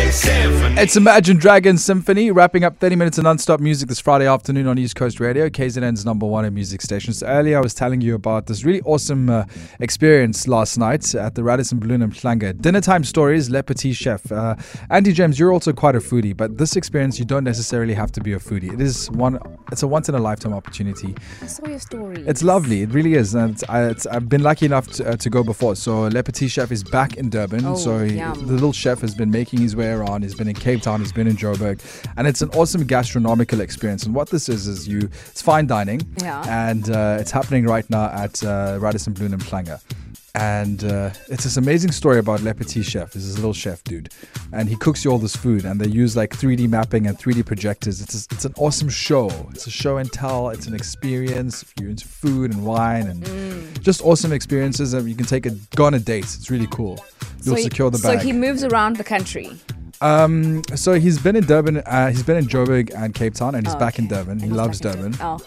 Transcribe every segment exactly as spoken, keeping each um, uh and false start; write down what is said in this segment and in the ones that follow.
It's Imagine Dragons Symphony, wrapping up thirty minutes of non-stop music this Friday afternoon on East Coast Radio, K Z N's number one in music stations. So earlier I was telling you about this really awesome uh, experience last night at the Radisson Blu Mhlanga. Dinner Time Stories, Le Petit Chef. Uh, Andy James, you're also quite a foodie, but this experience, you don't necessarily have to be a foodie. It is one, it's a once-in-a-lifetime opportunity. I saw your story. It's lovely, it really is. And it's, I, it's, I've been lucky enough to, uh, to go before. So Le Petit Chef is back in Durban. Oh, so he, yum. the little chef has been making his way around. He's been in Cape Town, he's been in Joburg, and it's an awesome gastronomical experience. And what this is is you it's fine dining, Yeah. and uh, it's happening right now at uh, Radisson Blu Mhlanga. And uh, it's this amazing story about Le Petit Chef. This is a little chef dude, and he cooks you all this food, and they use like three D mapping and three D projectors. It's a, it's an awesome show. It's a show and tell. It's an experience if you're into food and wine and Mm. just awesome experiences. And you can take a go on a date. It's really cool. You'll so secure the he, bag. So he moves around the country. Um, so he's been in Durban, uh, he's been in Joburg and Cape Town, and he's Oh, back in okay. Durban. He And he's loves back in Durban, Oh,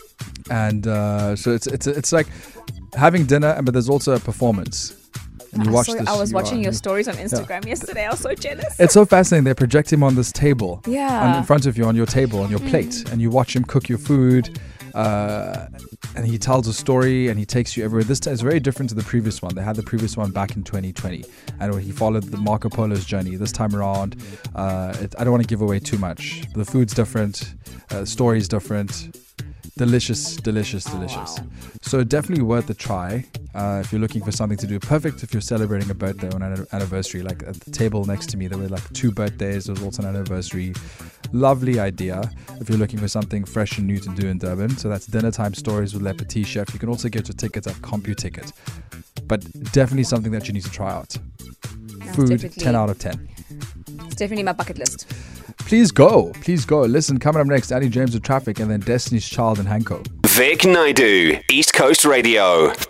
and uh, so it's it's it's like having dinner, but there's also a performance. And you I, watch saw, this. I was you watching are- your stories on Instagram yesterday. I was so jealous. It's so fascinating. They project him on this table, Yeah. on, in front of you on your table on your plate, and you watch him cook your food. Uh, and he tells a story and he takes you everywhere. This time is very different to the previous one. They had the previous one back in twenty twenty, and he followed the Marco Polo's journey. This time around, uh, it, I don't want to give away too much. The food's different, uh, the story's different. Delicious, delicious, delicious. wow. So definitely worth a try uh, if you're looking for something to do. Perfect if you're celebrating a birthday or an anniversary. Like at the table next to me, there were like two birthdays. There was also an anniversary. Lovely idea if you're looking for something fresh and new to do in Durban. So that's Dinner Time Stories with Le Petit Chef. You can also get your tickets at CompuTicket. But definitely something that you need to try out. That's Food, definitely- ten out of ten. It's definitely my bucket list. Please go. Please go. Listen, coming up next, Andy James with Traffic, and then Destiny's Child and Hanko. Vic Naidu, East Coast Radio.